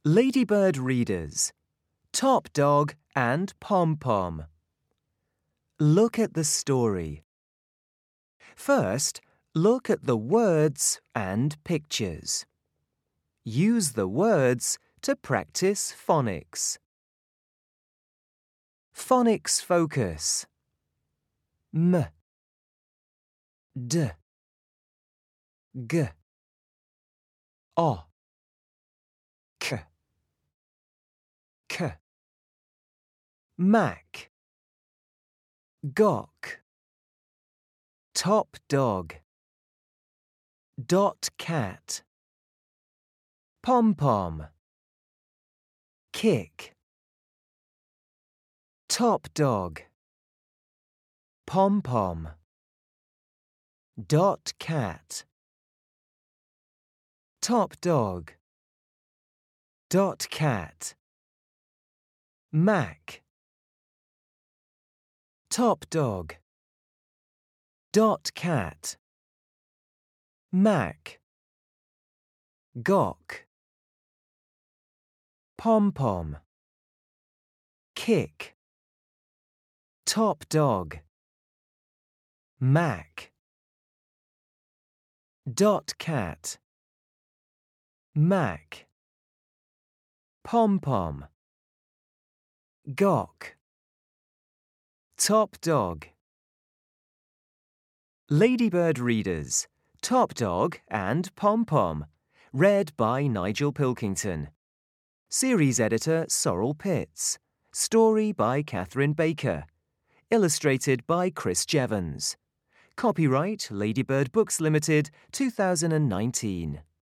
Ladybird readers, Top Dog and Pom Pom. Look at the story. First, look at the words and pictures. Use the words to practice phonics. Phonics focus. M, D, G, O, K, K, Mac, Gawk, Top Dog, Dot Cat, Pom Pom, Kick, Top Dog, Pom Pom, Dot Cat, Top Dog, Dot Cat, Mac, Top Dog, Dot Cat, Mac, Gawk, Pom Pom, Kick, Top Dog, Mac, Dot Cat, Mac, Pom Pom, Gawk, Top Dog. Ladybird readers, Top Dog and Pom Pom. Read by Nigel Pilkington. Series editor Sorrel Pitts. Story by Catherine Baker. Illustrated by Chris Jevons. Copyright Ladybird Books Limited, 2019.